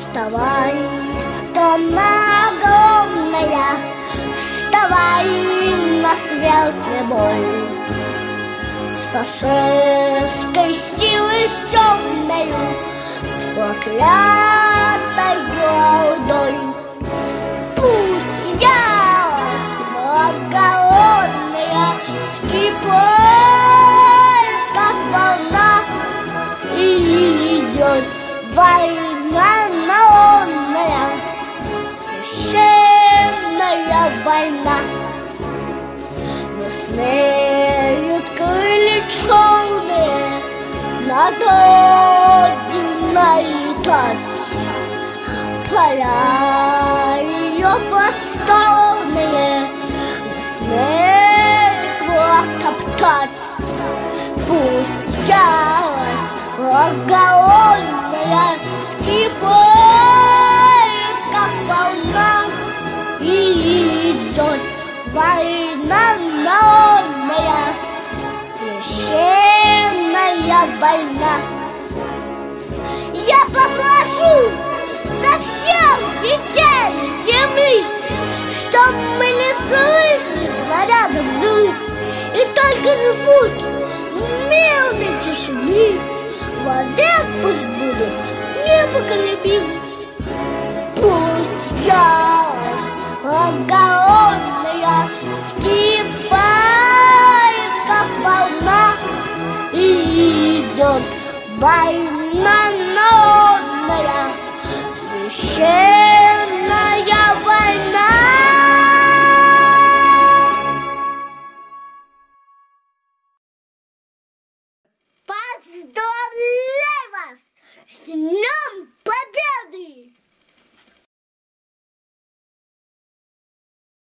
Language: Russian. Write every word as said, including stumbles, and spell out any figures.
Вставай, страна огромная, вставай на светлый бой. С фашистской силой темною, с проклятой гордой. Пусть ярость благородная вскипает, как волна, и идет война народная, священная война. Не смеют крылья черные над родиной летать, поля ее просторные не смеет враг топтать. Пусть ярость благородная вскипает, как волна, и идет война народная, священная война. Я попрошу за всех детей земли, чтоб мы не слышали снарядов взрыв, и только звуки мирной тишины вовек пусть будут непоколебимы. Пусть ярость благородная вскипает, как волна, и идет война народная, священная война. Поздравляю!